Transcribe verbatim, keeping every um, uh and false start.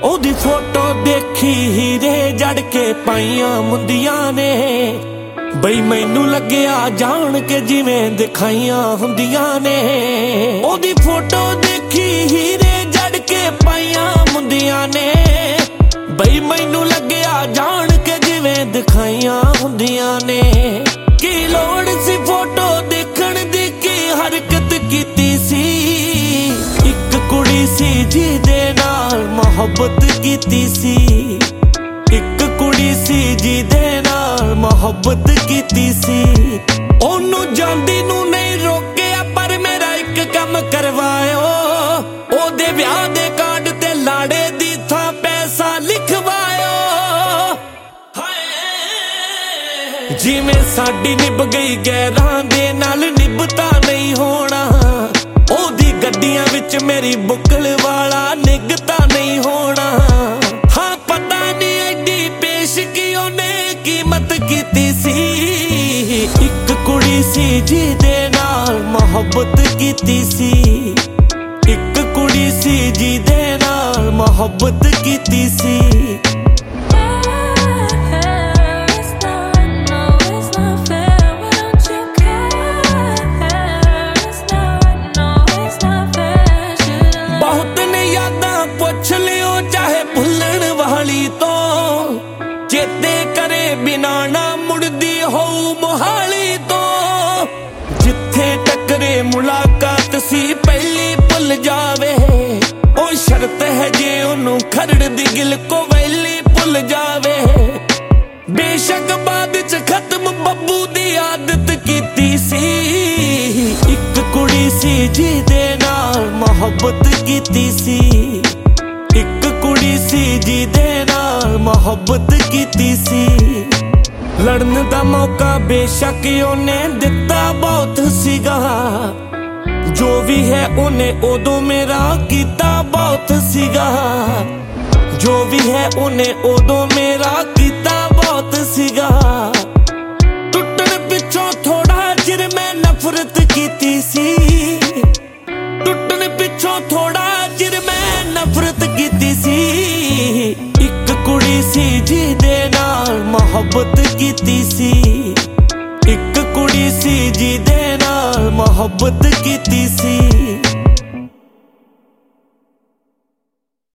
ओदी फोटो देखी हीरे जड़ के पाइया मुंदियां ने बई मैनू लग्या जान के जिवें दिखाइया हुंदियां ने। ओदी फोटो देखी हीरे जड़ के पाइया मुंदियां ने बई मैनू लग्या जान के जिवें दिखाइया हुंदियां ने। की लोड़ सी फोटो देखण दी की हरकत कीती सी इक कुड़ी सी जिहदे नाल मोहब्बत कीती सी। इक कुड़ी सी जिहदे नाल मोहब्बत कीती सी। ओनू जांदी नू नहीं रोकिया पर मेरा इक कम करवायो ओदे ब्याह दे कार्ड ते लाड़े दी थां पैसा लिखवायो। जिवें साडी निभ गई गैरां दे नाल निभता नहीं होना ओदी गड्डियां विच मेरी बुकल वाला निगता नहीं होना। हाँ पता नहीं एडी पेश की ओने कीमत कीती सी इक कुड़ी सी जिहदे नाल मोहब्बत कीती सी। इक कुड़ी सी जिहदे नाल मोहब्बत कीती सी। चेते करे बिना ना मुड़दी हो मोहाली तो जिथे टकरे मुलाकात सी पहली भुल जावे ओ शर्त है जे ओनू खरड़ दी गिल को वैली भुल जावे। बेशक बाद च खत्म बब्बू दी आदत कीती सी इक कुड़ी सी जिहदे नाल मोहब्बत कीती सी। इक कुड़ी सी जिहदे नाल मोहब्बत कीती सी। लड़न दा मौका बेशक ओने दिता बहुत सीगा जो भी है ओने उदों मेरा कीता बहुत सीगा। जो भी है ओने उदों मेरा कीता बहुत सीगा। टुटण पिछों थोड़ा चिर मैं नफरत कीती सी। टुटण पिछों थोड़ा चिर मैं नफरत कीती सी। इक कुड़ी सी जिहदे नाल मोहब्बत कीती सी। इक कुड़ी सी जिहदे नाल मोहब्बत कीती सी।